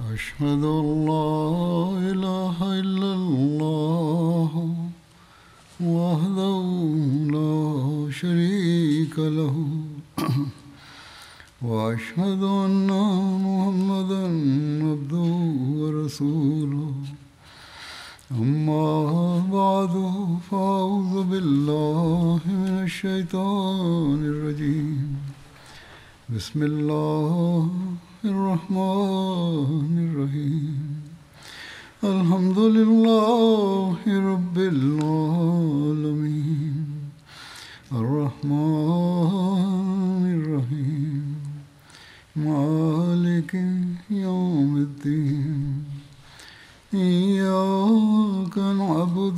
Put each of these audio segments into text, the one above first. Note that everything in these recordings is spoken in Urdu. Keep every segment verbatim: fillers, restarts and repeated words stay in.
أشهد أن لا إله إلا الله وحده لا شريك له وأشهد أن محمدا عبده ورسوله أما بعد فأعوذ بالله من الشيطان الرجيم بسم الله الرحمن الرحيم الحمد لله رب العالمين الرحمن الرحيم مالك يوم الدين إياك نعبد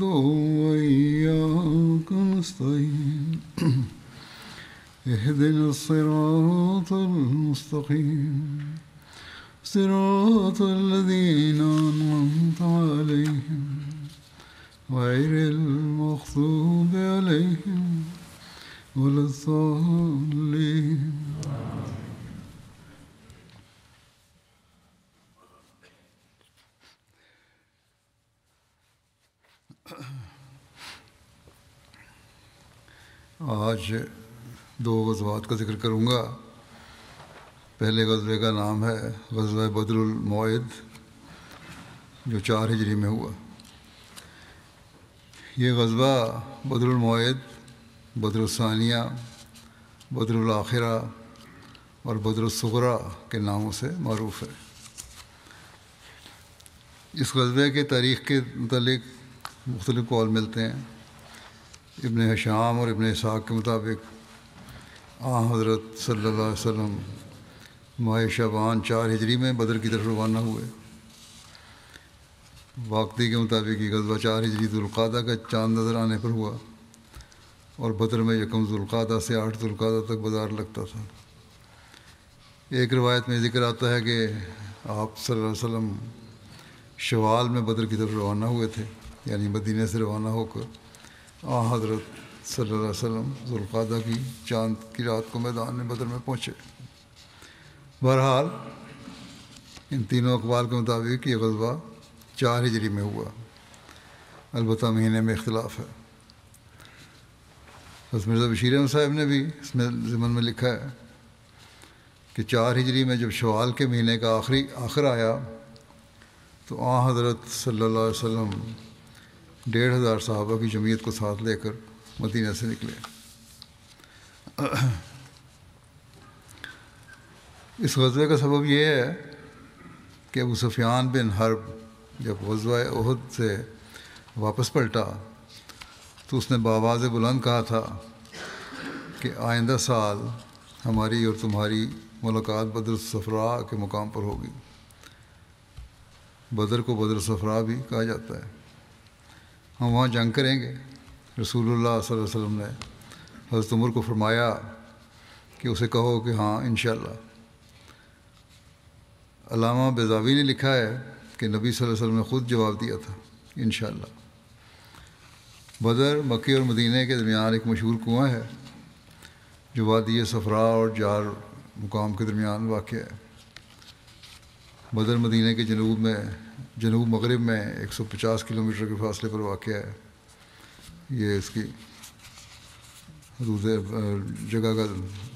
وإياك نستعين اهدنا الصراط المستقيم صراط الذين أنعمت عليهم غير المغضوب عليهم ولا الضالين. آج دو غزوات کا ذکر کروں گا. پہلے غزوے کا نام ہے غزوہ بدر الموعد، جو چار ہجری میں ہوا. یہ غزوہ بدر الموعد، بدر الثانیہ، بدر الآخرہ اور بدر الصغریٰ کے ناموں سے معروف ہے. اس غزوے کے تاریخ کے متعلق مختلف قول ملتے ہیں. ابن ہشام اور ابن اسحاق کے مطابق آن حضرت صلی اللہ علیہ وسلم ماہ شعبان چار ہجری میں بدر کی طرف روانہ ہوئے. واقعی کے مطابق یہ غزوہ چار ہجری ذوالقعدہ کا چاند نظر آنے پر ہوا اور بدر میں یکم ذوالقعدہ سے آٹھ ذوالقعدہ تک بازار لگتا تھا. ایک روایت میں ذکر آتا ہے کہ آپ صلی اللہ علیہ وسلم شوال میں بدر کی طرف روانہ ہوئے تھے، یعنی مدینہ سے روانہ ہو کر آن حضرت صلی اللہ علیہ وسلم ذوالقعدہ کی چاند کی رات کو میدان بدر میں پہنچے. بہرحال ان تینوں اقوال کے مطابق یہ غزوہ چار ہجری میں ہوا، البتہ مہینے میں اختلاف ہے. حضرت مرزا بشیر احمد صاحب نے بھی اس میں ضمن میں لکھا ہے کہ چار ہجری میں جب شوال کے مہینے کا آخری آخر آیا تو آن حضرت صلی اللہ علیہ وسلم ڈیڑھ ہزار صحابہ کی جمعیت کو ساتھ لے کر مدینہ سے نکلے. اس غزوے کا سبب یہ ہے کہ ابو سفیان بن حرب جب غزوہ احد سے واپس پلٹا تو اس نے بآواز بلند کہا تھا کہ آئندہ سال ہماری اور تمہاری ملاقات بدر الصفراء کے مقام پر ہوگی. بدر کو بدر الصفراء بھی کہا جاتا ہے. ہم وہاں جنگ کریں گے. رسول اللہ صلی اللہ علیہ وسلم نے حضرت عمر کو فرمایا کہ اسے کہو کہ ہاں انشاءاللہ. علامہ بیضاوی نے لکھا ہے کہ نبی صلی اللہ علیہ وسلم نے خود جواب دیا تھا انشاءاللہ. بدر مکے اور مدینہ کے درمیان ایک مشہور کنواں ہے جو وادی صفراء اور جار مقام کے درمیان واقع ہے. بدر مدینہ کے جنوب میں جنوب مغرب میں ایک سو پچاس کلو میٹر کے فاصلے پر واقع ہے. یہ اس کی حدود جگہ کا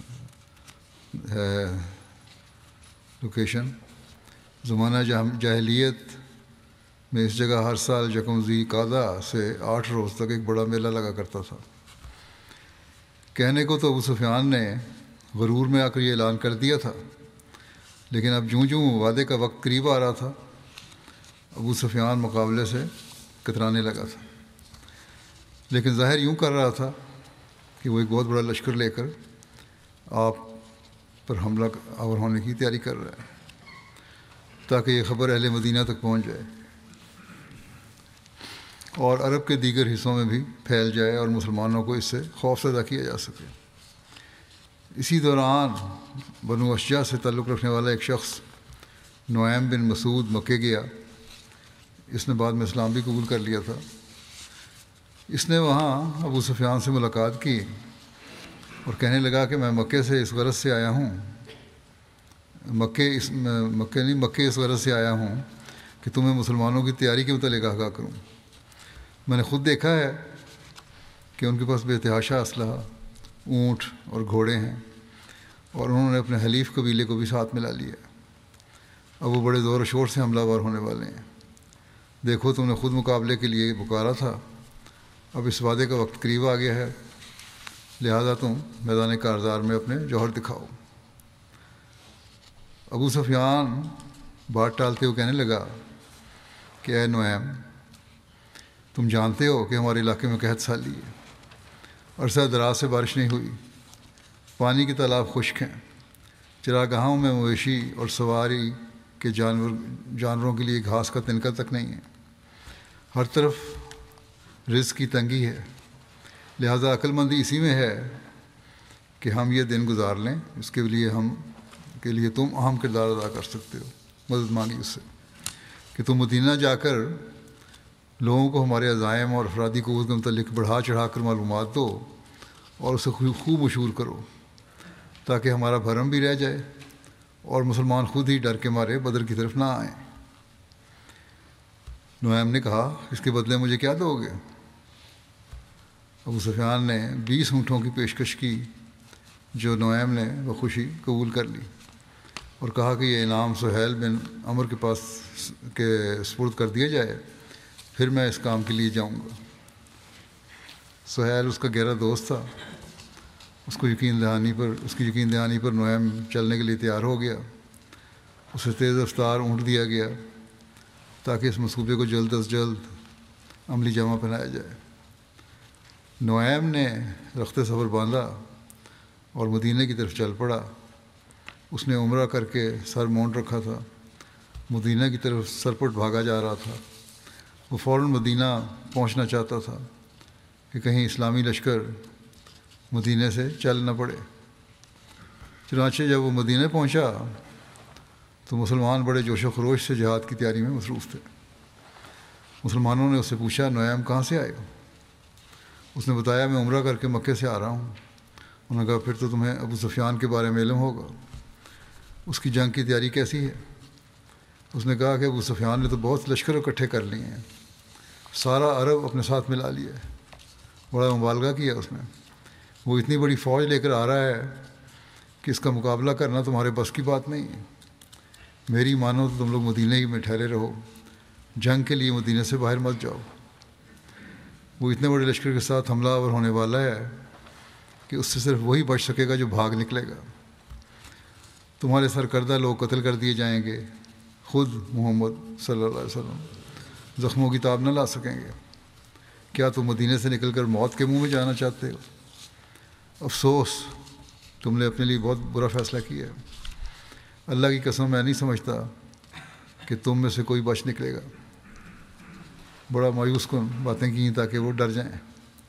ہے لوکیشن. زمانہ جاہلیت میں اس جگہ ہر سال یکم ذی قعدہ سے آٹھ روز تک ایک بڑا میلہ لگا کرتا تھا. کہنے کو تو ابو سفیان نے غرور میں آ کر یہ اعلان کر دیا تھا، لیکن اب جوں جوں وعدے کا وقت قریب آ رہا تھا ابو سفیان مقابلے سے کترانے لگا تھا. لیکن ظاہر یوں کر رہا تھا کہ وہ ایک بہت بڑا لشکر لے کر آپ پر حملہ آور ہونے کی تیاری کر رہا ہے تاکہ یہ خبر اہل مدینہ تک پہنچ جائے اور عرب کے دیگر حصوں میں بھی پھیل جائے اور مسلمانوں کو اس سے خوف زدہ کیا جا سکے. اسی دوران بنو اشجع سے تعلق رکھنے والا ایک شخص نعیم بن مسعود مکے گیا. اس نے بعد میں اسلام بھی قبول کر لیا تھا. اس نے وہاں ابو سفیان سے ملاقات کی اور کہنے لگا کہ میں مکے سے اس غرض سے آیا ہوں مکے اس مکے نہیں مکے اس غرض سے آیا ہوں کہ تمہیں مسلمانوں کی تیاری کے متعلق آگاہ کروں۔ میں نے خود دیکھا ہے کہ ان کے پاس بے تحاشا اسلحہ، اونٹ اور گھوڑے ہیں، اور انہوں نے اپنے حلیف قبیلے کو بھی ساتھ ملا لیا۔ اب وہ بڑے زور و شور سے حملہ ور ہونے والے ہیں۔ دیکھو تم نے خود مقابلے کے لیے پکارا تھا، اب اس وعدے کا وقت قریب آ گیا ہے، لہذا تم میدان کارزار میں اپنے جوہر دکھاؤ۔ ابو سفیان بات ٹالتے ہوئے کہنے لگا کہ اے نعیم، تم جانتے ہو کہ ہمارے علاقے میں قحط سالی ہے، عرصہ دراز سے بارش نہیں ہوئی، پانی کے تالاب خشک ہیں، چراگاہوں میں مویشی اور سواری کے جانور جانوروں کے لیے گھاس کا تنکا تک نہیں ہے، ہر طرف رزق کی تنگی ہے، لہذا عقل مندی اسی میں ہے کہ ہم یہ دن گزار لیں، اس کے لیے ہم کے لیے تم اہم کردار ادا کر سکتے ہو۔ مدد مانگی اس سے کہ تم مدینہ جا کر لوگوں کو ہمارے عزائم اور افرادی قوت کے متعلق بڑھا چڑھا کر معلومات دو اور اسے خوب مشہور کرو تاکہ ہمارا بھرم بھی رہ جائے اور مسلمان خود ہی ڈر کے مارے بدر کی طرف نہ آئیں۔ نعیم نے کہا اس کے بدلے مجھے کیا دو گے؟ ابو سفیان نے بیس اونٹوں کی پیشکش کی جو نعیم نے بخوشی قبول کر لی اور کہا کہ یہ انعام سہیل بن عمر کے پاس کے سپرد کر دیا جائے، پھر میں اس کام کے لیے جاؤں گا۔ سہیل اس کا گہرا دوست تھا، اس کو یقین دہانی پر اس کی یقین دہانی پر نعیم چلنے کے لیے تیار ہو گیا۔ اسے تیز رفتار اونٹ دیا گیا تاکہ اس منصوبے کو جلد از جلد عملی جامہ پہنایا جائے۔ نعیم نے رخت سفر باندھا اور مدینہ کی طرف چل پڑا۔ اس نے عمرہ کر کے سر مونڈ رکھا تھا، مدینہ کی طرف سرپٹ بھاگا جا رہا تھا۔ وہ فوراً مدینہ پہنچنا چاہتا تھا کہ کہیں اسلامی لشکر مدینہ سے چل نہ پڑے۔ چنانچہ جب وہ مدینہ پہنچا تو مسلمان بڑے جوش و خروش سے جہاد کی تیاری میں مصروف تھے۔ مسلمانوں نے اس سے پوچھا نعیم کہاں سے آئے ہو؟ اس نے بتایا میں عمرہ کر کے مکے سے آ رہا ہوں۔ انہوں نے کہا پھر تو تمہیں ابو سفیان کے بارے میں علم ہوگا، اس کی جنگ کی تیاری کیسی ہے؟ اس نے کہا کہ ابو سفیان نے تو بہت لشکر اکٹھے کر لیے ہیں، سارا عرب اپنے ساتھ ملا لیا ہے۔ بڑا مبالغہ کیا اس نے، وہ اتنی بڑی فوج لے کر آ رہا ہے کہ اس کا مقابلہ کرنا تمہارے بس کی بات نہیں ہے۔ میری مانو تو تم لوگ مدینہ ہی میں ٹھہرے رہو، جنگ کے لیے مدینہ سے باہر مت جاؤ۔ وہ اتنے بڑے لشکر کے ساتھ حملہ آور ہونے والا ہے کہ اس سے صرف وہی بچ سکے گا جو بھاگ نکلے گا۔ تمہارے سرکردہ لوگ قتل کر دیے جائیں گے، خود محمد صلی اللہ علیہ وسلم زخموں کی تاب نہ لا سکیں گے۔ کیا تم مدینہ سے نکل کر موت کے منہ میں جانا چاہتے ہو؟ افسوس، تم نے اپنے لیے بہت برا فیصلہ کیا ہے۔ اللہ کی قسم میں نہیں سمجھتا کہ تم میں سے کوئی بچ نکلے گا۔ بڑا مایوس کن باتیں کیں تاکہ وہ ڈر جائیں۔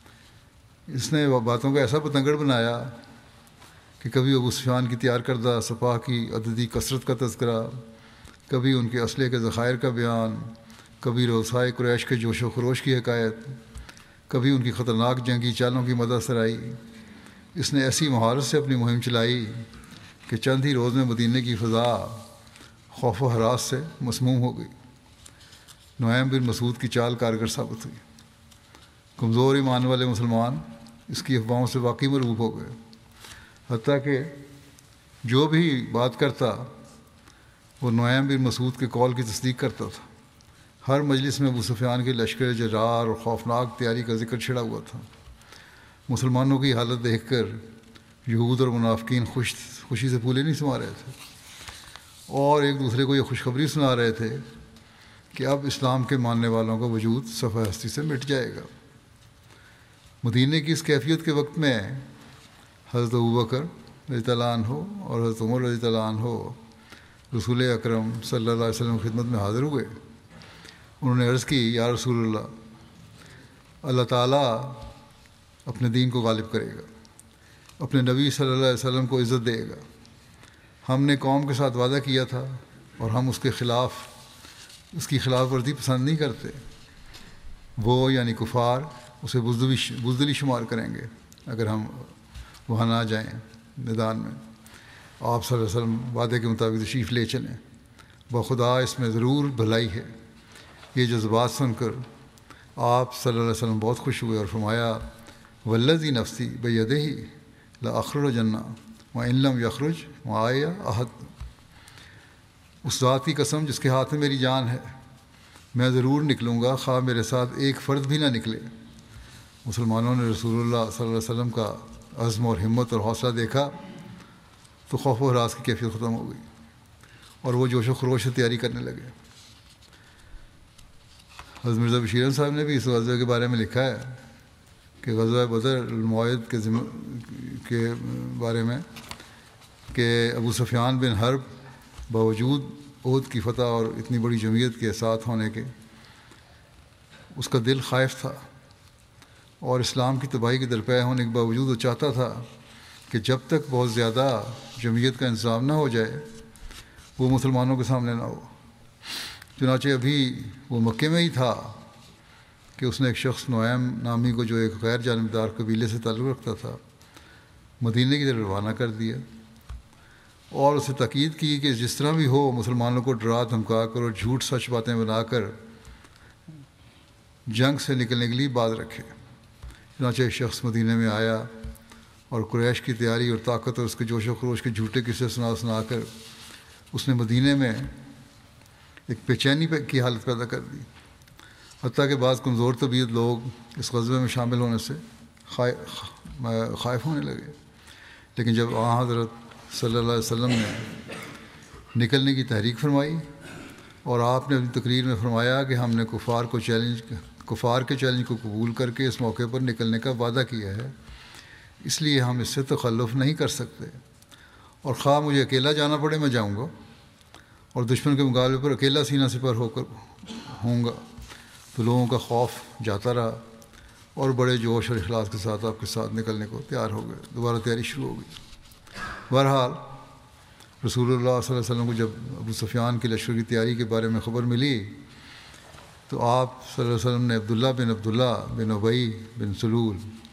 اس نے باتوں کا ایسا پتنگڑ بنایا کہ کبھی ابو سفیان کی تیار کردہ سپاہ کی عددی کثرت کا تذکرہ، کبھی ان کے اسلحے کے ذخائر کا بیان، کبھی روسائے قریش کے جوش و خروش کی حکایت، کبھی ان کی خطرناک جنگی چالوں کی مدح سرائی۔ اس نے ایسی مہارت سے اپنی مہم چلائی کہ چند ہی روز میں مدینہ کی فضا خوف و ہراس سے مسموم ہو گئی۔ نعیم بن مسعود کی چال کارگر ثابت ہوئی۔ کمزور ایمان والے مسلمان اس کی افواہوں سے واقعی مرعوب ہو گئے، حتیٰ کہ جو بھی بات کرتا وہ نعیم بن مسعود کے قول کی تصدیق کرتا تھا۔ ہر مجلس میں ابو سفیان کے لشکر جرار اور خوفناک تیاری کا ذکر چھڑا ہوا تھا۔ مسلمانوں کی حالت دیکھ کر یہود اور منافقین خوش خوشی سے پھولے نہیں سما رہے تھے اور ایک دوسرے کو یہ خوشخبری سنا رہے تھے کہ اب اسلام کے ماننے والوں کا وجود صفحہ ہستی سے مٹ جائے گا۔ مدینہ کی اس کیفیت کے وقت میں حضرت ابوبکر رضی اللہ عنہ اور حضرت عمر رضی اللہ عنہ رسول اکرم صلی اللہ علیہ وسلم کی خدمت میں حاضر ہوئے۔ انہوں نے عرض کی یا رسول اللہ، اللہ تعالیٰ اپنے دین کو غالب کرے گا، اپنے نبی صلی اللہ علیہ وسلم کو عزت دے گا۔ ہم نے قوم کے ساتھ وعدہ کیا تھا اور ہم اس کے خلاف اس کی خلاف ورزی پسند نہیں کرتے۔ وہ یعنی کفار اسے بزدلی بزدلی شمار کریں گے اگر ہم وہاں نہ جائیں میدان میں۔ آپ صلی اللہ علیہ وسلم وعدے کے مطابق تشریف لے چلیں، بخدا اس میں ضرور بھلائی ہے۔ یہ جذبات سن کر آپ صلی اللہ علیہ وسلم بہت خوش ہوئے اور فرمایا والذی نفسی بیدہ لاخرجن وان لم یخرج معایا احد، اس ذات کی قسم جس کے ہاتھ میں میری جان ہے، میں ضرور نکلوں گا خواہ میرے ساتھ ایک فرد بھی نہ نکلے۔ مسلمانوں نے رسول اللہ صلی اللہ علیہ وسلم کا عزم اور ہمت اور حوصلہ دیکھا تو خوف و ہراس کی کیفیت ختم ہو گئی اور وہ جوش و خروش سے تیاری کرنے لگے۔ حضرت مرزا بشیر احمد صاحب نے بھی اس غزوے کے بارے میں لکھا ہے کہ غزوہ بدر الموعد کے ذمہ کے بارے میں کہ ابو سفیان بن حرب باوجود احد کی فتح اور اتنی بڑی جمعیت کے ساتھ ہونے کے اس کا دل خائف تھا، اور اسلام کی تباہی کے درپے ہونے کے باوجود وہ چاہتا تھا کہ جب تک بہت زیادہ جمعیت کا انتظام نہ ہو جائے وہ مسلمانوں کے سامنے نہ ہو۔ چنانچہ ابھی وہ مکے میں ہی تھا کہ اس نے ایک شخص نعیم نامی کو جو ایک غیر جانبدار قبیلے سے تعلق رکھتا تھا مدینے کی طرف روانہ کر دیا اور اسے تاکید کی کہ جس طرح بھی ہو مسلمانوں کو ڈرا دھمکا کر اور جھوٹ سچ باتیں بنا کر جنگ سے نکلنے کے لیے باز رکھے۔ چنانچہ ایک شخص مدینے میں آیا اور قریش کی تیاری اور طاقت اور اس کے جوش و خروش کے جھوٹے قصے سنا سنا کر اس نے مدینے میں ایک بے چینی کی حالت پیدا کر دی، حتیٰ کہ بعض کمزور طبیعت لوگ اس غزوے میں شامل ہونے سے خائف ہونے لگے۔ لیکن جب آن حضرت صلی اللہ علیہ وسلم نے نکلنے کی تحریک فرمائی اور آپ نے اپنی تقریر میں فرمایا کہ ہم نے کفار کو چیلنج کفار کے چیلنج کو قبول کر کے اس موقع پر نکلنے کا وعدہ کیا ہے، اس لیے ہم اس سے تخلف نہیں کر سکتے، اور خواہ مجھے اکیلا جانا پڑے میں جاؤں گا اور دشمن کے مقابلے پر اکیلا سینہ سپر ہو کر ہوں گا۔ تو لوگوں کا خوف جاتا رہا اور بڑے جوش اور اخلاص کے ساتھ آپ کے ساتھ نکلنے کو تیار ہو گئے، دوبارہ تیاری شروع ہو گئی۔ بہرحال رسول اللہ صلی اللہ علیہ وسلم کو جب ابو سفیان کی لشکر کی تیاری کے بارے میں خبر ملی تو آپ صلی اللہ علیہ وسلم نے عبداللہ بن عبداللہ بن ابی بن سلول،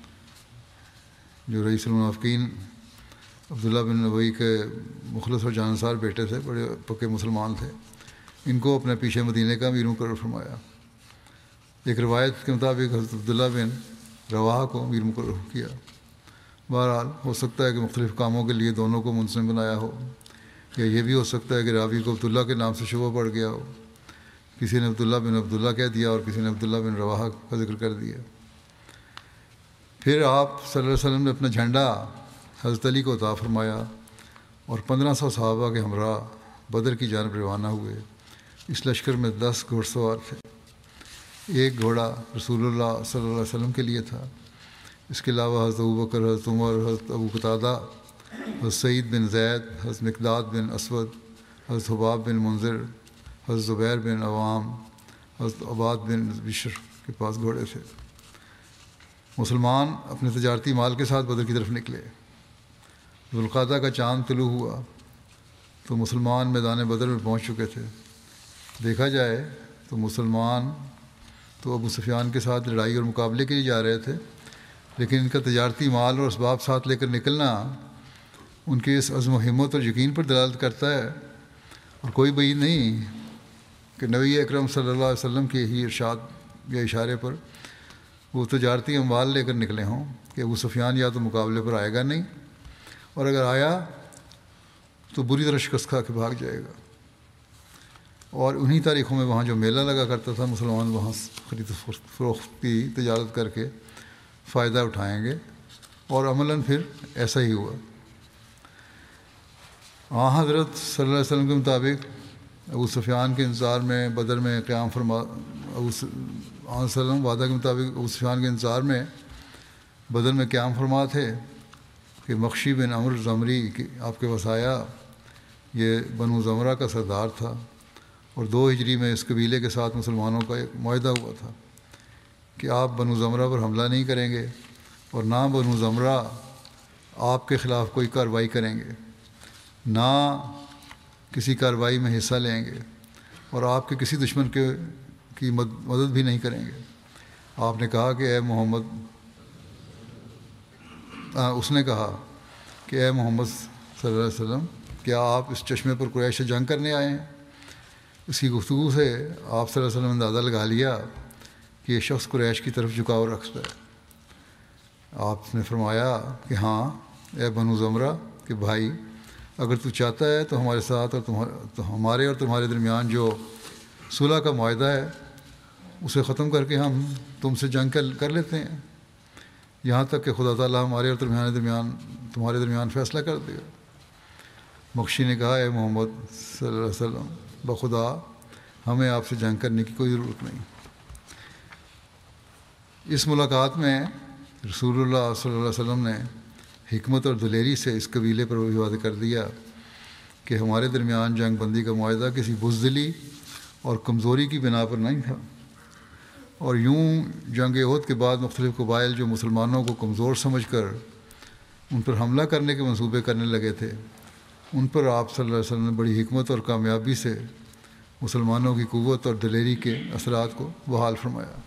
جو رئیس المنافقین عبداللہ بن ابی کے مخلص اور جانصار بیٹے تھے، بڑے پکے مسلمان تھے، ان کو اپنے پیچھے مدینے کا امیر مقرر فرمایا۔ ایک روایت کے مطابق حضرت عبداللہ بن رواحہ کو امیر مقرر کیا۔ بہرحال ہو سکتا ہے کہ مختلف کاموں کے لیے دونوں کو منظم بنایا ہو، یا یہ بھی ہو سکتا ہے کہ راوی کو عبداللہ کے نام سے شبہ پڑ گیا ہو، کسی نے عبداللہ بن عبداللہ کہہ دیا اور کسی نے عبداللہ بن رواحہ کا ذکر کر دیا۔ پھر آپ صلی اللہ علیہ وسلم نے اپنا جھنڈا حضرت علی کو عطا فرمایا اور پندرہ سو صحابہ کے ہمراہ بدر کی جانب روانہ ہوئے۔ اس لشکر میں دس گھوڑ سوار تھے، ایک گھوڑا رسول اللہ صلی اللہ علیہ وسلم کے لیے تھا، اس کے علاوہ حضرت ابوبکر، حضرت عمر، حضرت ابو قتادہ، حضرت سعید بن زید، حضرت مقداد بن اسود، حضرت حباب بن منذر، حضرت زبیر بن عوام، حضرت عباد بن بشر کے پاس گھوڑے تھے۔ مسلمان اپنے تجارتی مال کے ساتھ بدر کی طرف نکلے۔ ذوالقعدہ کا چاند طلوع ہوا تو مسلمان میدان بدر میں پہنچ چکے تھے۔ دیکھا جائے تو مسلمان تو ابو سفیان کے ساتھ لڑائی اور مقابلے کے لیے جا رہے تھے، لیکن ان کا تجارتی مال اور اسباب ساتھ لے کر نکلنا ان کے اس عزم و ہمت اور یقین پر دلالت کرتا ہے، اور کوئی بعید نہیں کہ نبی اکرم صلی اللہ علیہ وسلم کے ہی ارشاد یا اشارے پر وہ تجارتی اموال لے کر نکلے ہوں کہ ابو سفیان یا تو مقابلے پر آئے گا نہیں، اور اگر آیا تو بری طرح شکست کھا کے بھاگ جائے گا۔ اور انہی تاریخوں میں وہاں جو میلہ لگا کرتا تھا مسلمان وہاں خرید و فروخت کی تجارت کر کے فائدہ اٹھائیں گے، اور عملاً پھر ایسا ہی ہوا۔ آن حضرت صلی اللہ علیہ وسلم کے مطابق ابو سفیان کے انتظار میں بدر میں قیام فرما ابو آن وسلم وعدہ کے مطابق ابو سفیان کے انتظار میں بدر میں قیام فرما تھے کہ مخشی بن عمرو زمری آپ کے پاس آیا۔ یہ بنو زمرہ کا سردار تھا، اور دو ہجری میں اس قبیلے کے ساتھ مسلمانوں کا ایک معاہدہ ہوا تھا کہ آپ بنو زمرہ پر حملہ نہیں کریں گے اور نہ بنو زمرہ آپ کے خلاف کوئی کارروائی کریں گے، نہ کسی کارروائی میں حصہ لیں گے، اور آپ کے کسی دشمن کے کی مدد بھی نہیں کریں گے۔ آپ نے کہا کہ اے محمد آ, اس نے کہا کہ اے محمد صلی صلی اللہ علیہ وسلم کیا آپ اس چشمے پر قریش سے جنگ کرنے آئے ہیں؟ اس کی گفتگو سے آپ صلی اللہ علیہ وسلم نے اندازہ لگا لیا کہ یہ شخص قریش کی طرف جھکاؤ رکھتا ہے۔ آپ نے فرمایا کہ ہاں اے بنو زمرہ کہ بھائی، اگر تو چاہتا ہے تو ہمارے ساتھ اور تمہارے تو ہمارے اور تمہارے درمیان جو صلح کا معاہدہ ہے اسے ختم کر کے ہم تم سے جنگ کر لیتے ہیں، یہاں تک کہ خدا تعالیٰ ہمارے اور تمہارے درمیان تمہارے درمیان فیصلہ کر دے گا۔ مخشی نے کہا اے محمد صلی اللہ علیہ وسلم، بخدا ہمیں آپ سے جنگ کرنے کی کوئی ضرورت نہیں۔ اس ملاقات میں رسول اللہ صلی اللہ علیہ وسلم نے حکمت اور دلیری سے اس قبیلے پر بھی واضح کر دیا کہ ہمارے درمیان جنگ بندی کا معاہدہ کسی بزدلی اور کمزوری کی بنا پر نہیں تھا، اور یوں جنگ احد کے بعد مختلف قبائل جو مسلمانوں کو کمزور سمجھ کر ان پر حملہ کرنے کے منصوبے کرنے لگے تھے، ان پر آپ صلی اللہ علیہ وسلم نے بڑی حکمت اور کامیابی سے مسلمانوں کی قوت اور دلیری کے اثرات کو بحال فرمایا۔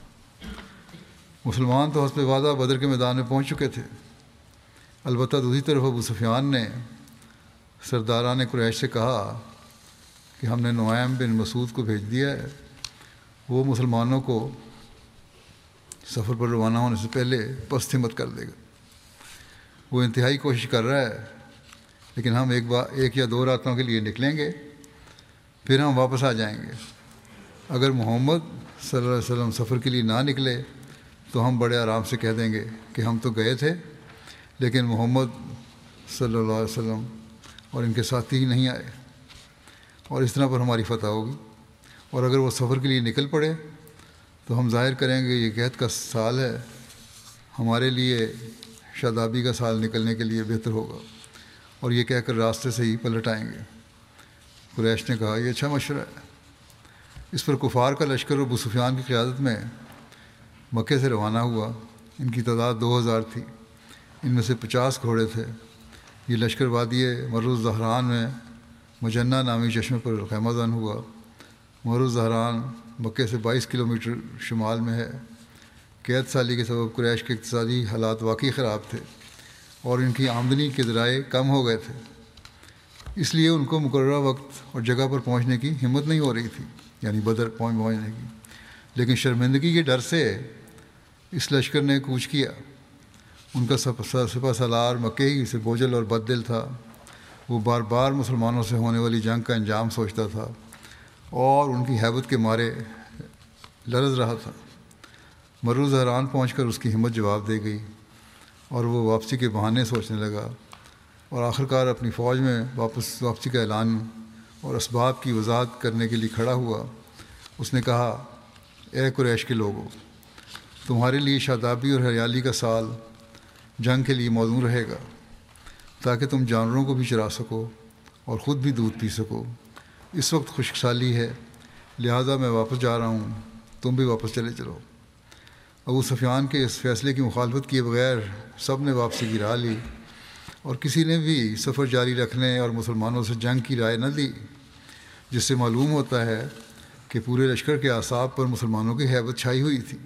مسلمان تو حسب وعدہ بدر کے میدان میں پہنچ چکے تھے، البتہ دوسری طرف ابو سفیان نے سرداران قریش سے کہا کہ ہم نے نعیم بن مسعود کو بھیج دیا ہے، وہ مسلمانوں کو سفر پر روانہ ہونے سے پہلے پست ہمت کر دے گا۔ وہ انتہائی کوشش کر رہا ہے، لیکن ہم ایک بار ایک یا دو راتوں کے لیے نکلیں گے، پھر ہم واپس آ جائیں گے۔ اگر محمد صلی اللہ علیہ وسلم سفر کے لیے نہ نکلے تو ہم بڑے آرام سے کہہ دیں گے کہ ہم تو گئے تھے لیکن محمد صلی اللہ علیہ وسلم اور ان کے ساتھی ہی نہیں آئے، اور اس طرح پر ہماری فتح ہوگی۔ اور اگر وہ سفر کے لیے نکل پڑے تو ہم ظاہر کریں گے یہ قحط کا سال ہے، ہمارے لیے شادابی کا سال نکلنے کے لیے بہتر ہوگا، اور یہ کہہ کر راستے سے ہی پلٹ آئیں گے۔ قریش نے کہا یہ اچھا مشورہ ہے۔ اس پر کفار کا لشکر ابو سفیان کی قیادت میں مکے سے روانہ ہوا۔ ان کی تعداد دو ہزار تھی، ان میں سے پچاس گھوڑے تھے۔ یہ لشکر وادی مرو الزہران میں مجنہ نامی چشمے پر خیمہ زن ہوا۔ مرو الزہران مکے سے بائیس کلومیٹر شمال میں ہے۔ قحط سالی کے سبب قریش کے اقتصادی حالات واقعی خراب تھے اور ان کی آمدنی کے ذرائع کم ہو گئے تھے، اس لیے ان کو مقررہ وقت اور جگہ پر پہنچنے کی ہمت نہیں ہو رہی تھی، یعنی بدر پہنچ پہنچنے کی۔ لیکن شرمندگی کے ڈر سے اس لشکر نے کوچ کیا۔ ان کا سپہ سالار مکے ہی سے بوجھل اور بد دل تھا۔ وہ بار بار مسلمانوں سے ہونے والی جنگ کا انجام سوچتا تھا اور ان کی ہیبت کے مارے لرز رہا تھا۔ مرو زہران پہنچ کر اس کی ہمت جواب دے گئی اور وہ واپسی کے بہانے سوچنے لگا، اور آخرکار اپنی فوج میں واپس واپسی کا اعلان اور اسباب کی وضاحت کرنے کے لیے کھڑا ہوا۔ اس نے کہا اے قریش کے لوگوں، تمہارے لیے شادابی اور ہریالی کا سال جنگ کے لیے موزوں رہے گا، تاکہ تم جانوروں کو بھی چرا سکو اور خود بھی دودھ پی سکو۔ اس وقت خشک سالی ہے، لہذا میں واپس جا رہا ہوں، تم بھی واپس چلے چلو۔ ابو سفیان کے اس فیصلے کی مخالفت کیے بغیر سب نے واپسی کی راہ لی، اور کسی نے بھی سفر جاری رکھنے اور مسلمانوں سے جنگ کی رائے نہ دی، جس سے معلوم ہوتا ہے کہ پورے لشکر کے اعصاب پر مسلمانوں کی ہیبت چھائی ہوئی تھی۔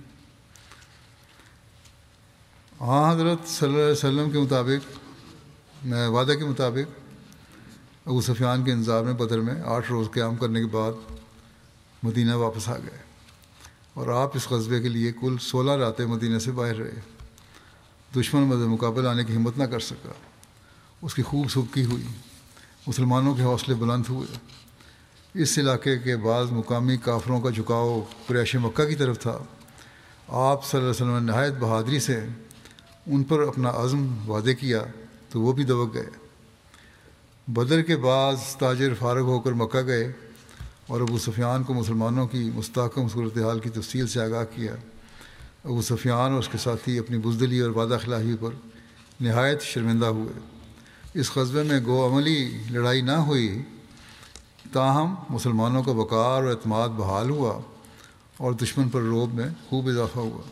ہاں حضرت صلی اللہ علیہ وسلم کے مطابق وعدے کے مطابق ابو سفیان کے انتظار میں بدر میں آٹھ روز قیام کرنے کے بعد مدینہ واپس آ گئے، اور آپ اس غزوے کے لیے کل سولہ راتیں مدینہ سے باہر رہے۔ دشمن مد مقابل آنے کی ہمت نہ کر سکا، اس کی خوب سبکی ہوئی، مسلمانوں کے حوصلے بلند ہوئے۔ اس علاقے کے بعض مقامی کافروں کا جھکاؤ قریش مکہ کی طرف تھا۔ آپ صلی اللہ علیہ وسلم نے نہایت بہادری سے ان پر اپنا عزم واضح کیا تو وہ بھی دبک گئے۔ بدر کے بعد تاجر فارغ ہو کر مکہ گئے اور ابو سفیان کو مسلمانوں کی مستحکم صورتحال کی تفصیل سے آگاہ کیا۔ ابو سفیان اور اس کے ساتھی اپنی بزدلی اور وعدہ خلافی پر نہایت شرمندہ ہوئے۔ اس غزوے میں گو عملی لڑائی نہ ہوئی، تاہم مسلمانوں کا وقار اور اعتماد بحال ہوا اور دشمن پر رعب میں خوب اضافہ ہوا۔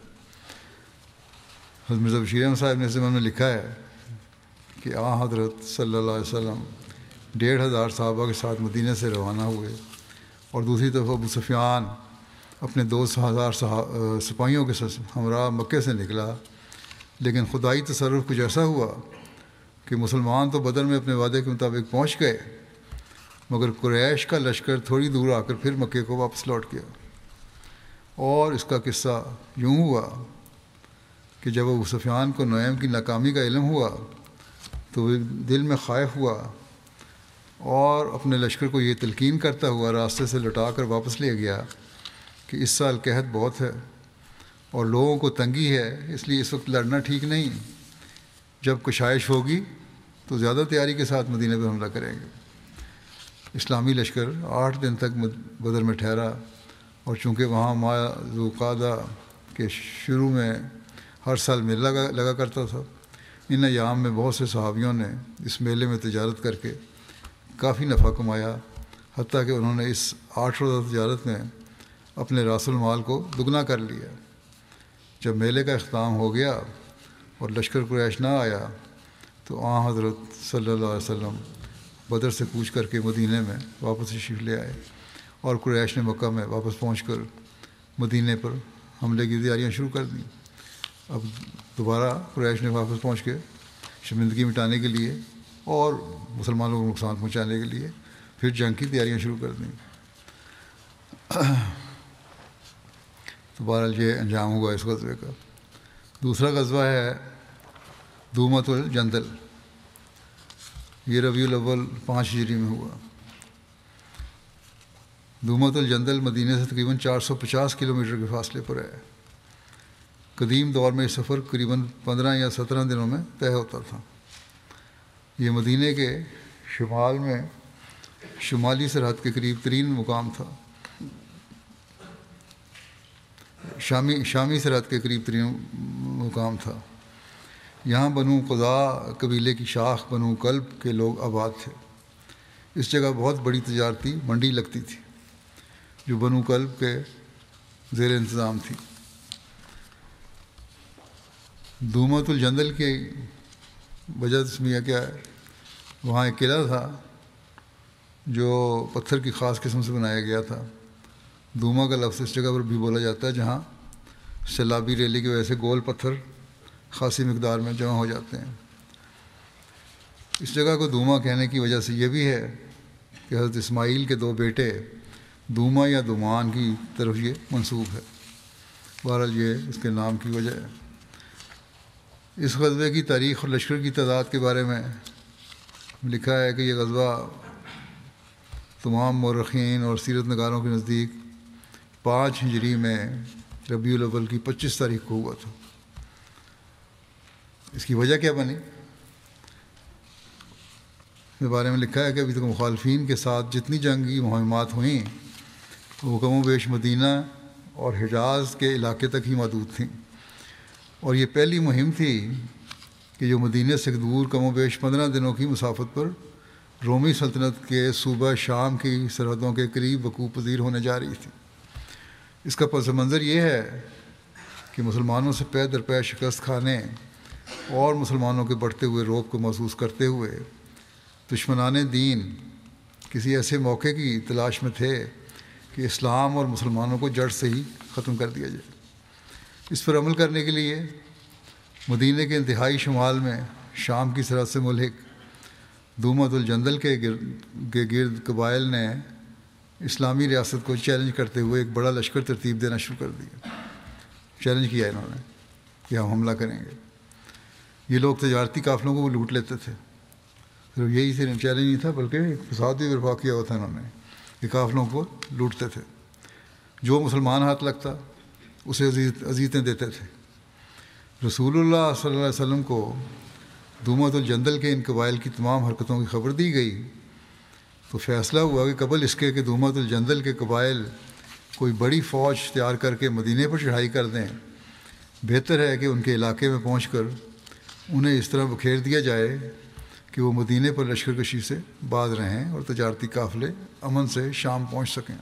حضرت مرزا بشیر احمد صاحب نے اس زمانے میں لکھا ہے کہ آن حضرت صلی اللہ علیہ وسلم ڈیڑھ ہزار صحابہ کے ساتھ مدینہ سے روانہ ہوئے، اور دوسری طرف ابو سفیان اپنے دو ہزار سپاہیوں کے ہمراہ مکے سے نکلا، لیکن خدائی تصرف کچھ ایسا ہوا کہ مسلمان تو بدر میں اپنے وعدے کے مطابق پہنچ گئے، مگر قریش کا لشکر تھوڑی دور آ کر پھر مکے کو واپس لوٹ گیا۔ اور اس کا قصہ یوں ہوا کہ جب ابو سفیان کو نعیم کی ناکامی کا علم ہوا تو وہ دل میں خائف ہوا اور اپنے لشکر کو یہ تلقین کرتا ہوا راستے سے لٹا کر واپس لے گیا کہ اس سال قحط بہت ہے اور لوگوں کو تنگی ہے، اس لیے اس وقت لڑنا ٹھیک نہیں، جب کشائش ہوگی تو زیادہ تیاری کے ساتھ مدینہ پہ حملہ کریں گے۔ اسلامی لشکر آٹھ دن تک بدر میں ٹھہرا، اور چونکہ وہاں ماہ ذوالقعدہ کے شروع میں ہر سال میلہ لگا لگا کرتا تھا، ان ایام میں بہت سے صحابیوں نے اس میلے میں تجارت کر کے کافی نفع کمایا، حتیٰ کہ انہوں نے اس آٹھ روزہ تجارت میں اپنے راس المال کو دگنا کر لیا۔ جب میلے کا اختتام ہو گیا اور لشکر قریش نہ آیا تو آن حضرت صلی اللہ علیہ وسلم بدر سے کوچ کر کے مدینہ میں واپس تشریف لے آئے، اور قریش نے مکہ میں واپس پہنچ کر مدینہ پر حملے کی تیاریاں شروع کر دیں۔ اب دوبارہ قریش نے واپس پہنچ کے شرمندگی مٹانے کے لیے اور مسلمانوں کو نقصان پہنچانے کے لیے پھر جنگ کی تیاریاں شروع کر دیں۔ تو بہرحال یہ انجام ہوا اس غزوے کا۔ دوسرا غزوہ ہے دومۃ الجندل، یہ ربیع الاول پانچ ہجری میں ہوا۔ دومۃ الجندل مدینہ سے تقریباً چار سو پچاس کلو میٹر کے فاصلے پر ہے۔ قدیم دور میں یہ سفر قریباً پندرہ یا سترہ دنوں میں طے ہوتا تھا۔ یہ مدینہ کے شمال میں شمالی سرحد کے قریب ترین مقام تھا، شامی شامی سرحد کے قریب ترین مقام تھا۔ یہاں بنو قضاء قبیلے کی شاخ بنو کلب کے لوگ آباد تھے۔ اس جگہ بہت بڑی تجارتی منڈی لگتی تھی جو بنو کلب کے زیر انتظام تھی۔ دومۃ الجندل کی وجہ تسمیہ کیا ہے؟ وہاں ایک قلعہ تھا جو پتھر کی خاص قسم سے بنایا گیا تھا۔ دوما کا لفظ اس جگہ پر بھی بولا جاتا ہے جہاں سیلابی ریلی کی وجہ سے گول پتھر خاصی مقدار میں جمع ہو جاتے ہیں۔ اس جگہ کو دوما کہنے کی وجہ سے یہ بھی ہے کہ حضرت اسماعیل کے دو بیٹے دوما یا دومان کی طرف یہ منسوب ہے۔ بہرحال یہ اس کے نام کی وجہ ہے۔ اس غزوے کی تاریخ اور لشکر کی تعداد کے بارے میں لکھا ہے کہ یہ غزوہ تمام مورخین اور سیرت نگاروں کے نزدیک پانچ ہجری میں ربیع الاول کی پچیس تاریخ کو ہوا تھا۔ اس کی وجہ کیا بنی؟ اس کے بارے میں لکھا ہے کہ ابھی تک مخالفین کے ساتھ جتنی جنگی مہمات ہوئیں وہ کم و بیش مدینہ اور حجاز کے علاقے تک ہی محدود تھیں، اور یہ پہلی مہم تھی کہ جو مدینہ سے دور کم و بیش پندرہ دنوں کی مسافت پر رومی سلطنت کے صوبہ شام کی سرحدوں کے قریب وقوع پذیر ہونے جا رہی تھی۔ اس کا پس منظر یہ ہے کہ مسلمانوں سے پے در پے شکست کھانے اور مسلمانوں کے بڑھتے ہوئے رعب کو محسوس کرتے ہوئے دشمنان دین کسی ایسے موقع کی تلاش میں تھے کہ اسلام اور مسلمانوں کو جڑ سے ہی ختم کر دیا جائے۔ اس پر عمل کرنے کے لیے مدینہ کے انتہائی شمال میں شام کی سرحد سے ملحق دومۃ الجندل کے گرد قبائل نے اسلامی ریاست کو چیلنج کرتے ہوئے ایک بڑا لشکر ترتیب دینا شروع کر دیا۔ چیلنج کیا انہوں نے کہ ہم حملہ کریں گے۔ یہ لوگ تجارتی قافلوں کو لوٹ لیتے تھے، صرف یہی صرف چیلنج نہیں تھا بلکہ ایک فساد بھی برپا کیا ہوا تھا انہوں نے کہ قافلوں کو لوٹتے تھے، جو مسلمان ہاتھ لگتا اسے اذیتیں دیتے تھے۔ رسول اللہ صلی اللہ علیہ وسلم کو دومۃ الجندل کے ان قبائل کی تمام حرکتوں کی خبر دی گئی تو فیصلہ ہوا کہ قبل اس کے کہ دومۃ الجندل کے قبائل کوئی بڑی فوج تیار کر کے مدینے پر چڑھائی کر دیں، بہتر ہے کہ ان کے علاقے میں پہنچ کر انہیں اس طرح بکھیر دیا جائے کہ وہ مدینے پر لشکر کشی سے باز رہیں اور تجارتی قافلے امن سے شام پہنچ سکیں۔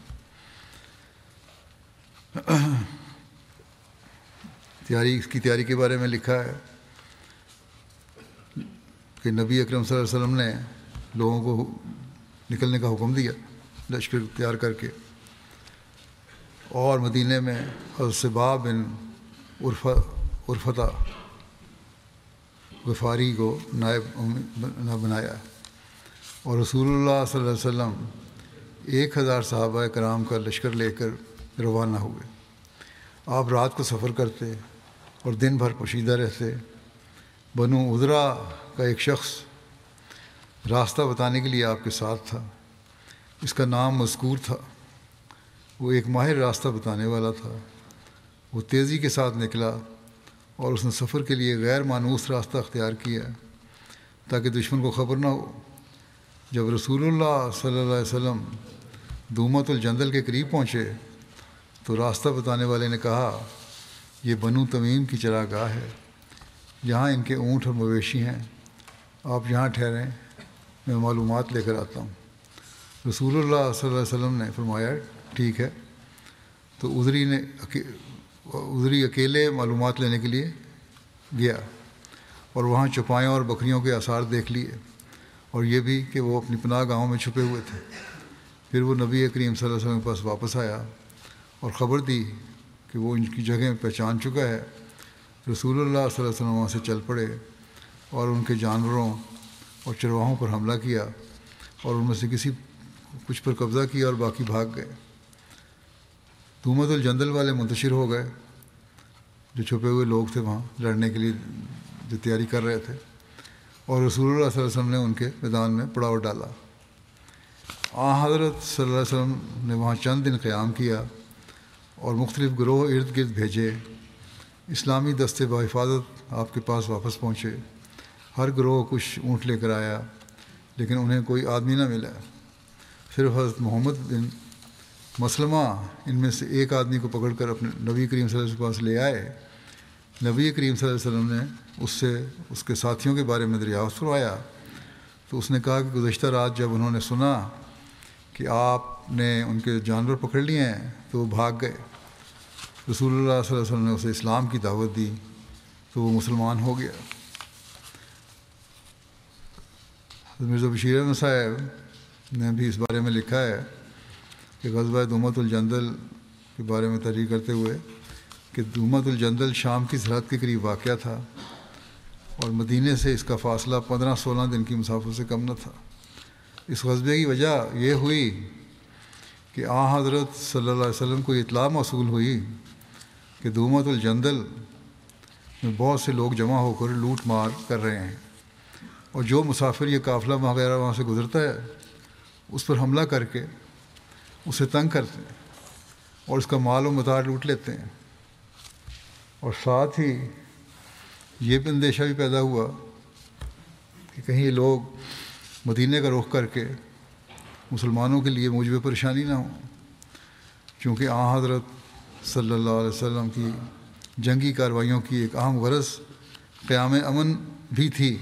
تیاری اس کی تیاری کے بارے میں لکھا ہے کہ نبی اکرم صلی اللہ علیہ وسلم نے لوگوں کو نکلنے کا حکم دیا لشکر تیار کر کے، اور مدینہ میں حضرت صبا بن عرفہ عرفتہ غفاری کو نائب نہ بنایا، اور رسول اللہ صلی اللہ علیہ وسلم ایک ہزار صحابہ کرام کا لشکر لے کر روانہ ہوئے۔ آپ رات کو سفر کرتے اور دن بھر پوشیدہ رہتے۔ بنو عذرا کا ایک شخص راستہ بتانے کے لیے آپ کے ساتھ تھا، اس کا نام مذکور تھا۔ وہ ایک ماہر راستہ بتانے والا تھا۔ وہ تیزی کے ساتھ نکلا اور اس نے سفر کے لیے غیر مانوس راستہ اختیار کیا تاکہ دشمن کو خبر نہ ہو۔ جب رسول اللہ صلی اللہ علیہ وسلم دومت الجندل کے قریب پہنچے تو راستہ بتانے والے نے کہا، یہ بنو تمیم کی چراگاہ ہے، یہاں ان کے اونٹ اور مویشی ہیں، آپ یہاں ٹھہریں، میں معلومات لے کر آتا ہوں۔ رسول اللہ صلی اللہ علیہ وسلم نے فرمایا، ٹھیک ہے۔ تو عذری نے عذری اکیلے معلومات لینے کے لیے گیا اور وہاں چوپایوں اور بکریوں کے آثار دیکھ لیے، اور یہ بھی کہ وہ اپنی پناہ گاہوں میں چھپے ہوئے تھے۔ پھر وہ نبی کریم صلی اللہ علیہ وسلم کے پاس واپس آیا اور خبر دی کہ وہ ان کی جگہ پہچان چکا ہے۔ رسول اللہ صلی اللہ علیہ وسلم وہاں سے چل پڑے اور ان کے جانوروں اور چرواہوں پر حملہ کیا اور ان میں سے کسی کچھ پر قبضہ کیا اور باقی بھاگ گئے۔ دومت الجندل والے منتشر ہو گئے، جو چھپے ہوئے لوگ تھے وہاں لڑنے کے لیے جو تیاری کر رہے تھے، اور رسول اللہ صلی اللہ علیہ وسلم نے ان کے میدان میں پڑاؤ ڈالا۔ آن حضرت صلی اللہ علیہ وسلم نے وہاں چند دن قیام کیا اور مختلف گروہ ارد گرد بھیجے۔ اسلامی دستے بحفاظت آپ کے پاس واپس پہنچے۔ ہر گروہ کچھ اونٹ لے کر آیا، لیکن انہیں کوئی آدمی نہ ملا۔ صرف حضرت محمد بن مسلمہ ان میں سے ایک آدمی کو پکڑ کر اپنے نبی کریم صلی اللہ علیہ وسلم کے پاس لے آئے۔ نبی کریم صلی اللہ علیہ وسلم نے اس سے اس کے ساتھیوں کے بارے میں دریافت فرمایا تو اس نے کہا کہ گزشتہ رات جب انہوں نے سنا کہ آپ نے ان کے جانور پکڑ لیے ہیں تو وہ بھاگ گئے۔ رسول اللہ صلی اللہ علیہ وسلم نے اسے اسلام کی دعوت دی تو وہ مسلمان ہو گیا۔ مرزا بشیر احمد صاحب نے بھی اس بارے میں لکھا ہے کہ غزوہ دومت الجندل کے بارے میں تحریر کرتے ہوئے کہ دومت الجندل شام کی سرحد کے قریب واقع تھا اور مدینے سے اس کا فاصلہ پندرہ سولہ دن کی مسافت سے کم نہ تھا۔ اس غزوے کی وجہ یہ ہوئی کہ آن حضرت صلی اللہ علیہ وسلم کو اطلاع موصول ہوئی کہ دومت الجندل میں بہت سے لوگ جمع ہو کر لوٹ مار کر رہے ہیں، اور جو مسافر یہ قافلہ وغیرہ وہاں سے گزرتا ہے اس پر حملہ کر کے اسے تنگ کرتے ہیں اور اس کا مال و متاع لوٹ لیتے ہیں۔ اور ساتھ ہی یہ بھی اندیشہ بھی پیدا ہوا کہ کہیں یہ لوگ مدینے کا رخ کر کے مسلمانوں کے لیے موجب پریشانی نہ ہوں، چونکہ آن حضرت صلی اللہ علیہ وسلم کی جنگی کارروائیوں کی ایک اہم غرض قیام امن بھی تھی۔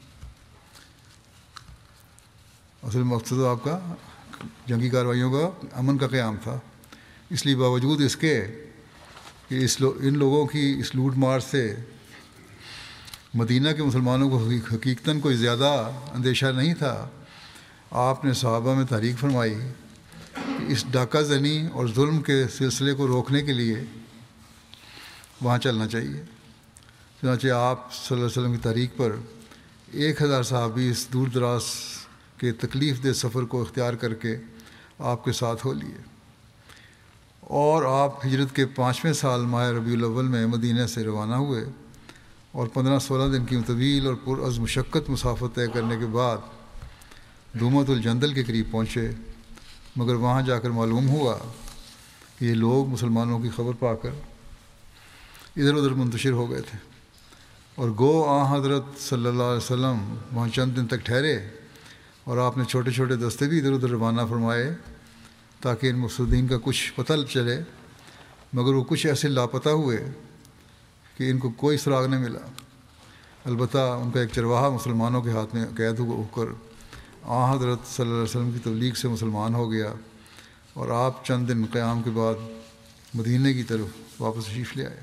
اصل مقصد آپ کا جنگی کارروائیوں کا امن کا قیام تھا، اس لیے باوجود اس کے کہ اس لو ان لوگوں کی اس لوٹ مار سے مدینہ کے مسلمانوں کو حقیقتاً کوئی زیادہ اندیشہ نہیں تھا، آپ نے صحابہ میں تحریک فرمائی کہ اس ڈاکہ زنی اور ظلم کے سلسلے کو روکنے کے لیے وہاں چلنا چاہیے۔ چنانچہ آپ صلی اللہ علیہ وسلم کی تحریک پر ایک ہزار صحابی اس دور دراز کے تکلیف دہ سفر کو اختیار کر کے آپ کے ساتھ ہو لیے، اور آپ ہجرت کے پانچویں سال ماہ ربیع الاول میں مدینہ سے روانہ ہوئے اور پندرہ سولہ دن کی طویل اور پرعز مشقت مسافت طے کرنے کے بعد دومت الجندل کے قریب پہنچے، مگر وہاں جا کر معلوم ہوا کہ یہ لوگ مسلمانوں کی خبر پا کر ادھر ادھر منتشر ہو گئے تھے، اور گو آن حضرت صلی اللہ علیہ وسلم وہاں چند دن تک ٹھہرے اور آپ نے چھوٹے چھوٹے دستے بھی ادھر ادھر روانہ فرمائے تاکہ ان مفسدین کا کچھ پتہ چلے، مگر وہ کچھ ایسے لاپتہ ہوئے کہ ان کو کوئی سراغ نہیں ملا۔ البتہ ان کا ایک چرواہا مسلمانوں کے ہاتھ میں قید ہو کر آن حضرت صلی اللہ علیہ وسلم کی تبلیغ سے مسلمان ہو گیا، اور آپ چند دن قیام کے بعد مدینے کی طرف واپس تشریف لے آئے۔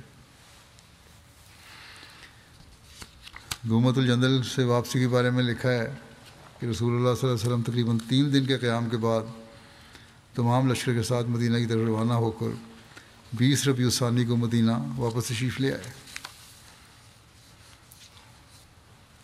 دومت الجندل سے واپسی کے بارے میں لکھا ہے کہ رسول اللہ صلی اللہ علیہ وسلم تقریباً تین دن کے قیام کے بعد تمام لشکر کے ساتھ مدینہ کی طرف روانہ ہو کر بیس ربیع الثانی کو مدینہ واپس تشریف لے آئے۔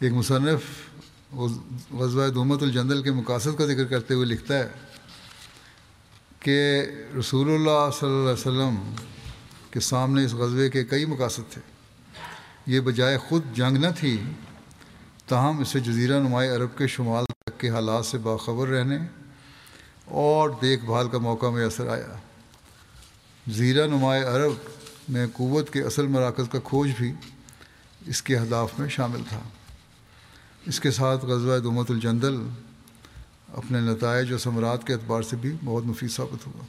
ایک مصنف غزوہ دومۃ الجندل کے مقاصد کا ذکر کرتے ہوئے لکھتا ہے کہ رسول اللہ صلی اللہ علیہ وسلم کے سامنے اس غزوے کے کئی مقاصد تھے. یہ بجائے خود جنگ نہ تھی، تاہم اسے جزیرہ نمائے عرب کے شمال تک کے حالات سے باخبر رہنے اور دیکھ بھال کا موقع میسر آیا. جزیرہ نمائے عرب میں قوت کے اصل مراکز کا کھوج بھی اس کے اہداف میں شامل تھا. اس کے ساتھ غزوہ دومۃ الجندل اپنے نتائج و ثمرات کے اعتبار سے بھی بہت مفید ثابت ہوا.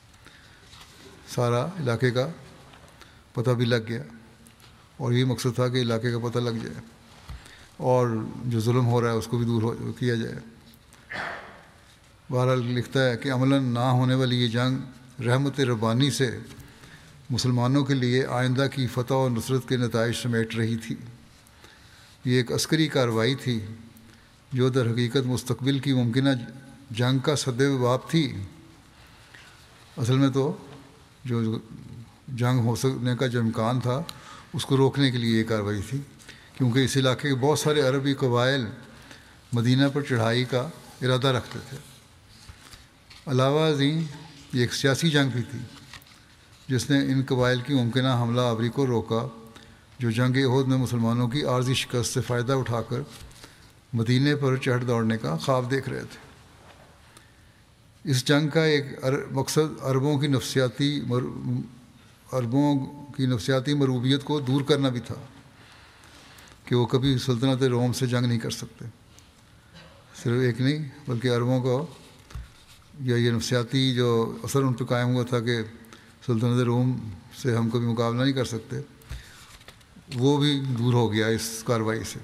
سارا علاقے کا پتہ بھی لگ گیا، اور یہ مقصد تھا کہ علاقے کا پتہ لگ جائے اور جو ظلم ہو رہا ہے اس کو بھی دور ہو کیا جائے. بہرحال لکھتا ہے کہ عملاً نہ ہونے والی یہ جنگ رحمت ربانی سے مسلمانوں کے لیے آئندہ کی فتح و نصرت کے نتائج سمیٹ رہی تھی. یہ ایک عسکری کارروائی تھی جو در حقیقت مستقبل کی ممکنہ جنگ کا سد باب تھی. اصل میں تو جو جنگ ہو سکنے کا جو امکان تھا اس کو روکنے کے لیے یہ کارروائی تھی، کیونکہ اس علاقے کے بہت سارے عربی قبائل مدینہ پر چڑھائی کا ارادہ رکھتے تھے. علاوہ ازیں یہ ایک سیاسی جنگ بھی تھی جس نے ان قبائل کی ممکنہ حملہ آوری کو روکا جو جنگ احد میں مسلمانوں کی عارضی شکست سے فائدہ اٹھا کر مدینے پر چڑھ دوڑنے کا خواب دیکھ رہے تھے. اس جنگ کا ایک مقصد عربوں کی نفسیاتی مر... عربوں کی نفسیاتی مروبیت کو دور کرنا بھی تھا کہ وہ کبھی سلطنت روم سے جنگ نہیں کر سکتے. صرف ایک نہیں بلکہ عربوں کو یا یہ نفسیاتی جو اثر ان پہ قائم ہوا تھا کہ سلطنت روم سے ہم کبھی مقابلہ نہیں کر سکتے، وہ بھی دور ہو گیا اس کارروائی سے.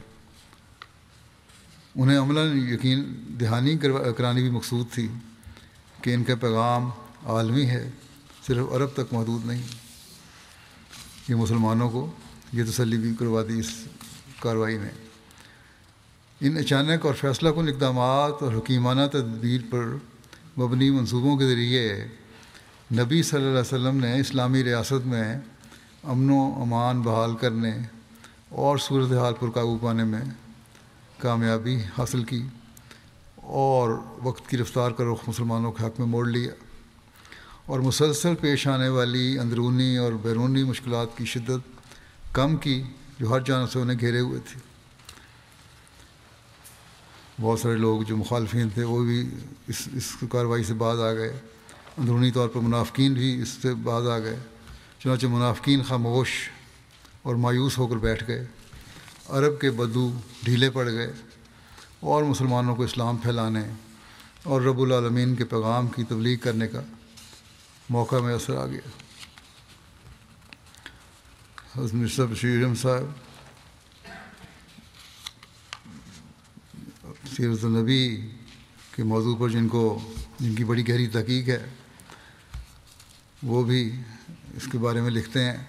انہیں عملاً یقین دہانی کرانی بھی مقصود تھی کہ ان کا پیغام عالمی ہے، صرف عرب تک محدود نہیں. یہ مسلمانوں کو یہ تسلی بھی کروا دی اس کارروائی نے. ان اچانک اور فیصلہ کن اقدامات اور حکیمانہ تدبیر پر مبنی منصوبوں کے ذریعے نبی صلی اللہ علیہ وسلم نے اسلامی ریاست میں امن و امان بحال کرنے اور صورتحال پر قابو پانے میں کامیابی حاصل کی اور وقت کی رفتار کا رخ مسلمانوں کے حق میں موڑ لیا اور مسلسل پیش آنے والی اندرونی اور بیرونی مشکلات کی شدت کم کی جو ہر جانب سے انہیں گھیرے ہوئے تھی. بہت سارے لوگ جو مخالفین تھے وہ بھی اس اس کارروائی سے باز آ گئے، اندرونی طور پر منافقین بھی اس سے باز آ گئے. چنانچہ منافقین خاموش اور مایوس ہو کر بیٹھ گئے، عرب کے بدو ڈھیلے پڑ گئے اور مسلمانوں کو اسلام پھیلانے اور رب العالمین کے پیغام کی تبلیغ کرنے کا موقع میسر آ گیا. حضرت مرزا بشیر احمد صاحب سیرت النبی کے موضوع پر جن کو جن کی بڑی گہری تحقیق ہے، وہ بھی اس کے بارے میں لکھتے ہیں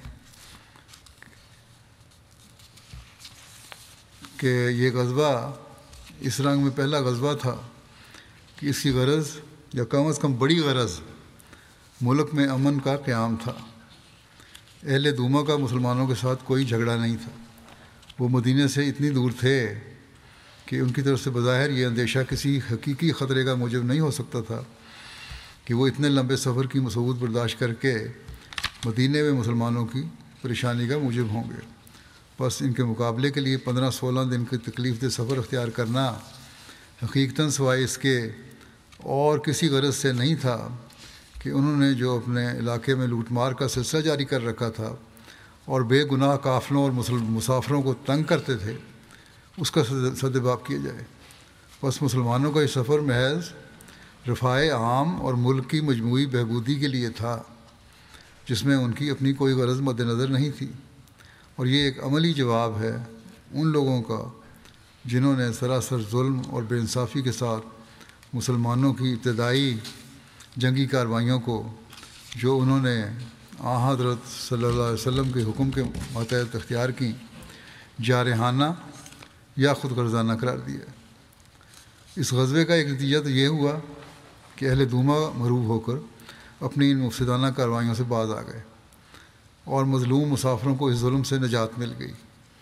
کہ یہ غزوہ اس رنگ میں پہلا غزوہ تھا کہ اس کی غرض یا کم از کم بڑی غرض ملک میں امن کا قیام تھا. اہل دوما کا مسلمانوں کے ساتھ کوئی جھگڑا نہیں تھا. وہ مدینے سے اتنی دور تھے کہ ان کی طرف سے بظاہر یہ اندیشہ کسی حقیقی خطرے کا موجب نہیں ہو سکتا تھا کہ وہ اتنے لمبے سفر کی مصیبت برداشت کر کے مدینے میں مسلمانوں کی پریشانی کا موجب ہوں گے. بس ان کے مقابلے کے لیے پندرہ سولہ دن کی تکلیف دہ سفر اختیار کرنا حقیقتاً سوائے اس کے اور کسی غرض سے نہیں تھا کہ انہوں نے جو اپنے علاقے میں لوٹ مار کا سلسلہ جاری کر رکھا تھا اور بے گناہ قافلوں اور مسافروں کو تنگ کرتے تھے اس کا سدباب کیا جائے. بس مسلمانوں کا یہ سفر محض رفاع عام اور ملک کی مجموعی بہبودی کے لیے تھا جس میں ان کی اپنی کوئی غرض مد نظر نہیں تھی. اور یہ ایک عملی جواب ہے ان لوگوں کا جنہوں نے سراسر ظلم اور بے انصافی کے ساتھ مسلمانوں کی ابتدائی جنگی کارروائیوں کو جو انہوں نے آن حضرت صلی اللہ علیہ وسلم کے حکم کے ماتحت اختیار کی جارحانہ یا خود غرضانہ قرار دیا. اس غزوے کا ایک نتیجہ تو یہ ہوا کہ اہل دوما مغلوب ہو کر اپنی ان مفسدانہ کارروائیوں سے باز آ گئے اور مظلوم مسافروں کو اس ظلم سے نجات مل گئی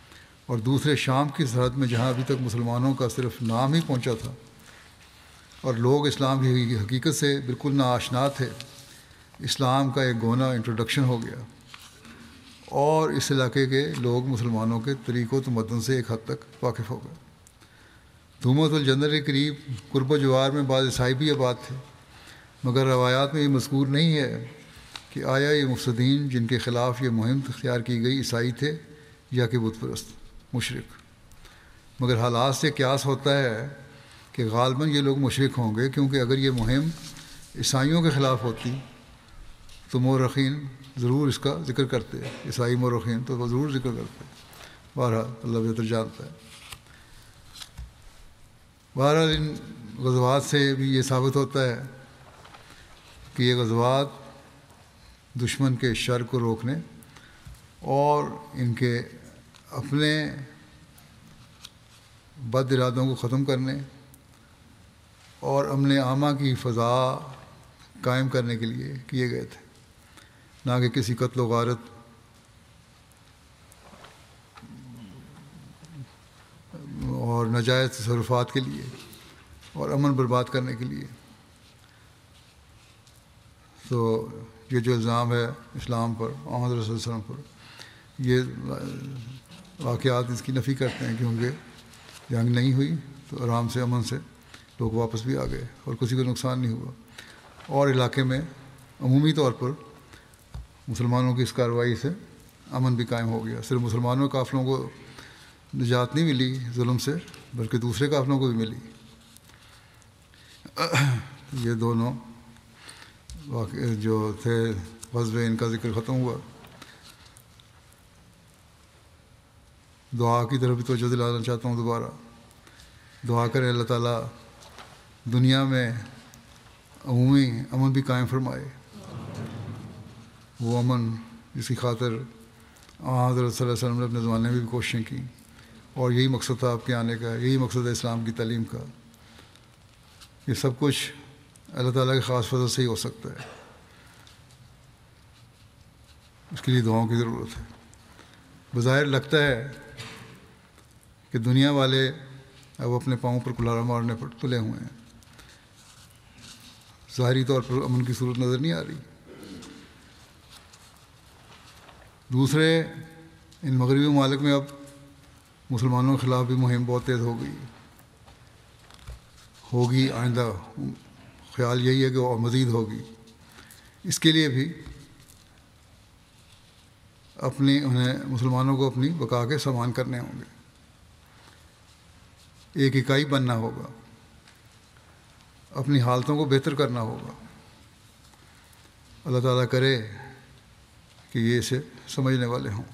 اور دوسرے شام کی سرحد میں جہاں ابھی تک مسلمانوں کا صرف نام ہی پہنچا تھا اور لوگ اسلام کی حقیقت سے بالکل ناآشنا تھے، اسلام کا ایک گونا انٹروڈکشن ہو گیا اور اس علاقے کے لوگ مسلمانوں کے طریق و تمدن سے ایک حد تک واقف ہو گئے۔ دھومت الجندر کے قریب قرب و جوار میں بعض عیسائی بھی آباد تھے، مگر روایات میں یہ مذکور نہیں ہے کہ آیا یہ مفسدین جن کے خلاف یہ مہم اختیار کی گئی عیسائی تھے یا کہ بت پرست مشرک، مگر حالات سے قیاس ہوتا ہے کہ غالباً یہ لوگ مشرک ہوں گے، کیونکہ اگر یہ مہم عیسائیوں کے خلاف ہوتی تو مورخین ضرور اس کا ذکر کرتے، عیسائی مورخین تو وہ ضرور ذکر کرتے۔ بہرحال اللہ بہتر جانتا ہے۔ بہرحال ان غزوات سے بھی یہ ثابت ہوتا ہے کہ یہ غزوات دشمن کے شر کو روکنے اور ان کے اپنے بد ارادوں کو ختم کرنے اور امن عامہ کی فضا قائم کرنے کے لیے کیے گئے تھے، نہ کہ کسی قتل و غارت اور ناجائز تصرفات کے لیے اور امن برباد کرنے کے لیے۔ تو یہ جو الزام ہے اسلام پر، محمد رسول اللہ علیہ وسلم پر، یہ واقعات اس کی نفی کرتے ہیں، کیونکہ جنگ نہیں ہوئی تو آرام سے امن سے لوگ واپس بھی آ گئے اور کسی کو نقصان نہیں ہوا، اور علاقے میں عمومی طور پر مسلمانوں کی اس کارروائی سے امن بھی قائم ہو گیا۔ صرف مسلمانوں کے قافلوں کو نجات نہیں ملی ظلم سے، بلکہ دوسرے قافلوں کو بھی ملی۔ یہ دونوں واقع جو تھے غزوے، ان کا ذکر ختم ہوا۔ دعا کی طرف بھی توجہ دلانا چاہتا ہوں دوبارہ۔ دعا کریں اللہ تعالیٰ دنیا میں عمومی امن بھی قائم فرمائے، وہ امن جس کی خاطر حضرت صلی اللہ علیہ وسلم نے اپنے زمانے میں بھی کوششیں کیں، اور یہی مقصد تھا آپ کے آنے کا، یہی مقصد ہے اسلام کی تعلیم کا۔ یہ سب کچھ اللہ تعالیٰ کے خاص فضل سے ہی ہو سکتا ہے، اس کے لیے دعاؤں کی ضرورت ہے۔ بظاہر لگتا ہے کہ دنیا والے اب اپنے پاؤں پر کلہاڑا مارنے پر تلے ہوئے ہیں، ظاہری طور پر امن کی صورت نظر نہیں آ رہی۔ دوسرے ان مغربی ممالک میں اب مسلمانوں کے خلاف بھی مہم بہت تیز ہو گئی ہوگی آئندہ خیال یہی ہے کہ اور مزید ہوگی۔ اس کے لیے بھی اپنی انہیں مسلمانوں کو اپنی بقا کے سامان کرنے ہوں گے، ایک اکائی بننا ہوگا، اپنی حالتوں کو بہتر کرنا ہوگا۔ اللہ تعالیٰ کرے کہ یہ اسے سمجھنے والے ہوں۔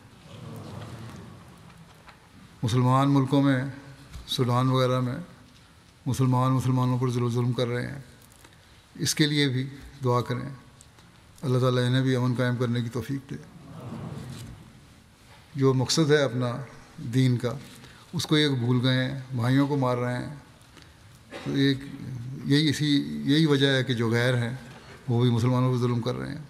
مسلمان ملکوں میں، سوڈان وغیرہ میں مسلمان مسلمانوں پر ظلم ظلم کر رہے ہیں، اس کے لیے بھی دعا کریں اللہ تعالیٰ انہیں بھی امن قائم کرنے کی توفیق دے۔ جو مقصد ہے اپنا دین کا، اس کو یہ بھول گئے ہیں، بھائیوں کو مار رہے ہیں۔ تو ایک یہی اسی یہی وجہ ہے کہ جو غیر ہیں وہ بھی مسلمانوں پر ظلم کر رہے ہیں۔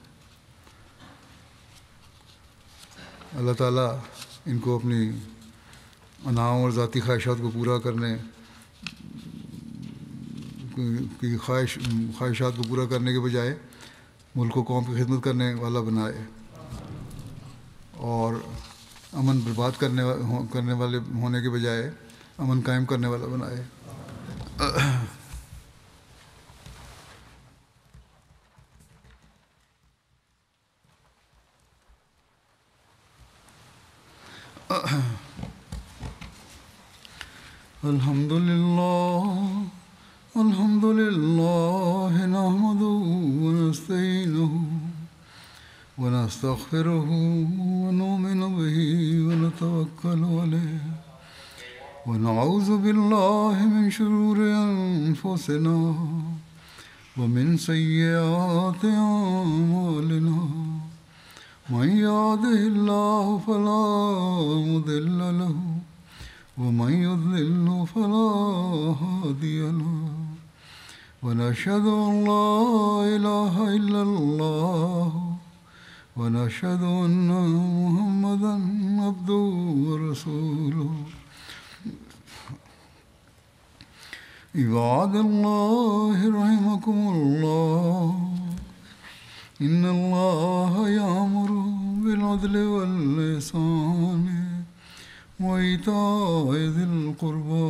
اللہ تعالیٰ ان کو اپنی اناؤں اور ذاتی خواہشات کو پورا کرنے کی خواہش خواہشات کو پورا کرنے کے بجائے ملک و قوم کی خدمت کرنے والا بنائے، اور امن برباد کرنے کرنے والے ہونے کے بجائے امن قائم کرنے والا بنائے۔ الحمد للہ الحمد للہ نحمده ونستعینه ونستغفره ونؤمن به ونتوکل علیہ ونعوذ باللہ من شرور انفسنا ومن سیئات اعمالنا من يهده الله فلا مضل له ومن يضلل فلا هادي له ونشهد أن لا إله إلا الله ونشهد أن محمدا عبده ورسوله. عباد الله رحمكم الله، إن الله يأمر بالعدل والإحسان وإيتاء ذي القربى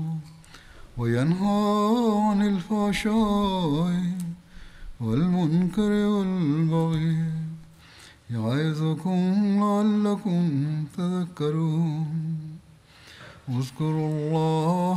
وينهى عن الفحشاء والمنكر والبغي يعظكم لعلكم تذكرون. اذكروا الله